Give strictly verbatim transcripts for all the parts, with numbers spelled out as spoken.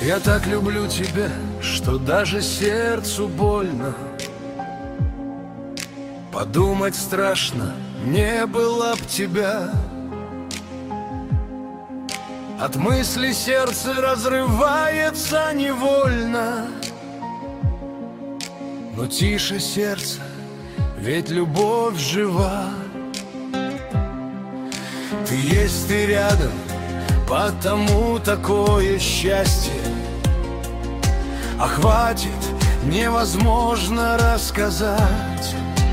Я так люблю тебя, что даже сердцу больно. Подумать страшно, не было б тебя. От мысли сердце разрывается невольно. Но тише, сердце, ведь любовь жива. Ты есть, ты рядом, потому такое счастье. А хватит, невозможно рассказать.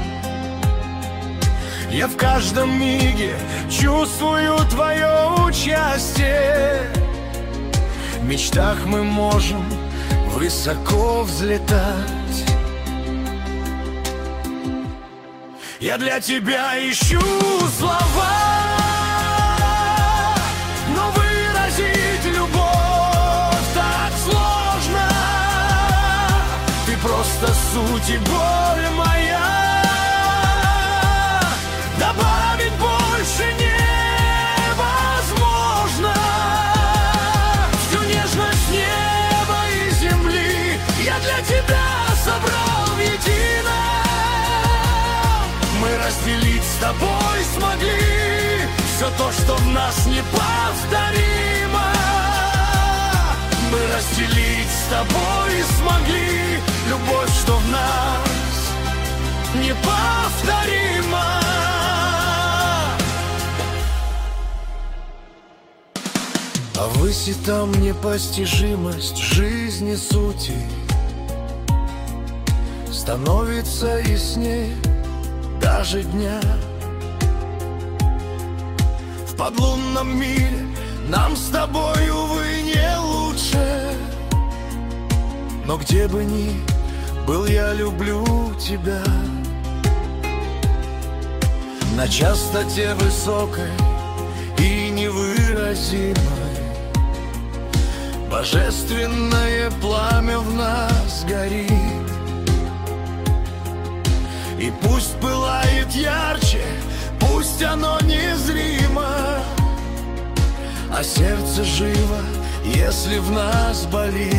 Я в каждом миге чувствую твое участие. В мечтах мы можем высоко взлетать. Я для тебя ищу слова, но выразить любовь так сложно. Ты просто суть и боль моя. Добавить больше невозможно. Всю нежность неба и земли я для тебя собрал воедино. Мы разделить с тобой смогли все то, что в нас неповторимо. Мы разделить с тобой смогли любовь, что в нас неповторима. А выси там непостижимость жизни сути становится яснее даже дня. В подлунном мире нам с тобой, увы, не лучше. Но где бы ни был, я люблю тебя. На частоте высокой и невыразимой божественное пламя в нас горит. И пусть пылает ярче, пусть оно незримо, а сердце живо, если в нас болит.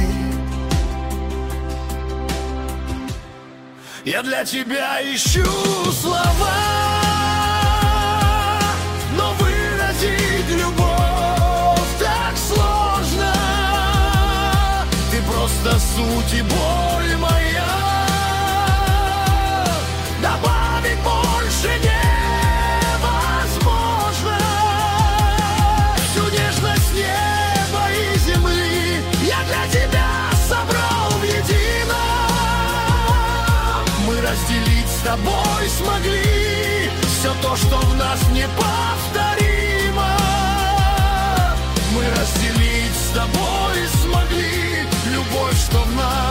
Я для тебя ищу слова, но выразить любовь так сложно. Ты просто суть и боль моя. Добавить больше невозможно. Всю нежность неба и земли я для тебя собрал воедино. Мы разделить с тобой смогли все то, что в нас неповторимо. Мы разделить с тобой смогли любовь, что в нас